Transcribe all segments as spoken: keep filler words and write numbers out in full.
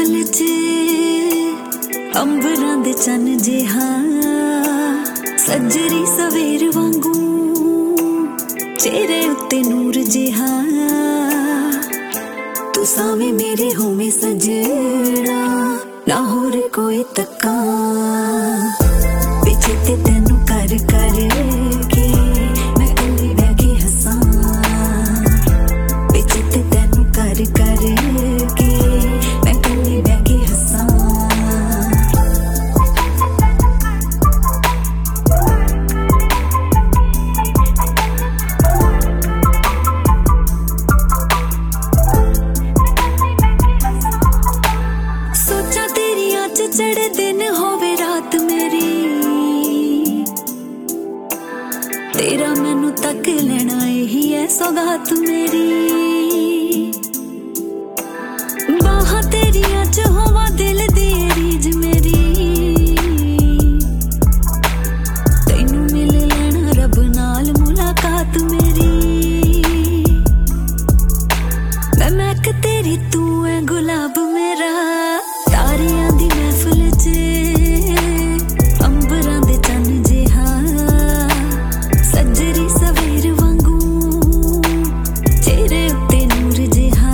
महफिल च अंबरां दे चन जिहा सजरी सवेर वांगू चेहरे उत्ते नूर जिहा तू सावे मेरे होवे सजना ना होर कोई तक्का पिछे ते तेनू कर कर के मैं कली बह के हसां पिछे ते तेनू कर कर के मैं कली बह के हसां सोचा तेरी अज चढ़े दिन होवे रात मेरी तेरा मैनू तक लेना यही है सौगात मेरी बाहां तेरी अज होवा दिल दी रीज मेरी तैनू मिल लेना रब नाल मुलाकात मेरी मैं महक तेरी तू है गुलाब मेरा तारियां दी महफिल च अंबरां दे चन जिहा सजरी सवेर वांगू चेहरे उत्ते नूर जिहा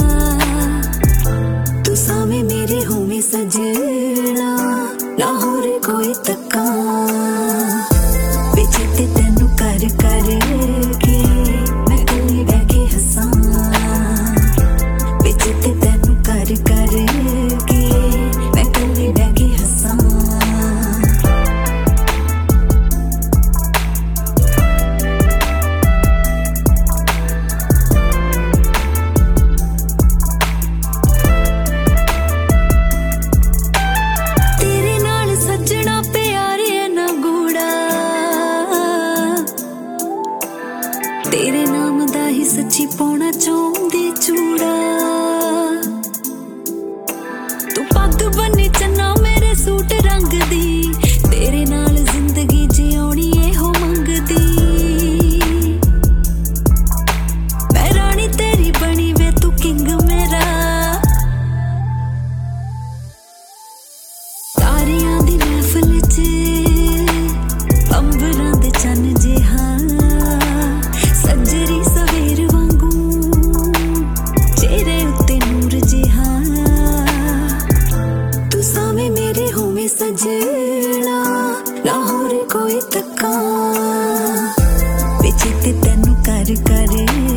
तू सावे मेरे होवे सजना ना होर कोई तक्का पिछे ते तेनू कर कर के मैं कली बह के हसां पिछे ते तेनू कर कर के मैं कली बह के हसां तेरे नाल सजना प्यारे ना गूड़ा तेरे नाम दा ही सच्ची पौना चाहुंदी चूड़ा तू पग बन्नी चन्ना मेरे सूट रंग दी तेरे नाल जिंदगी जियोनी एहो मंगदी मैं रानी तेरी बनी वे तू किंग मेरा तारियां दी महफिल च अंबरां दे चन जिहा सजरी सवेर वांगू चेहरे उत्ते नूर जिहा तू सावे मेरे होवे सजना ना होर कोई तक्का पिछे ते तेनू कर कर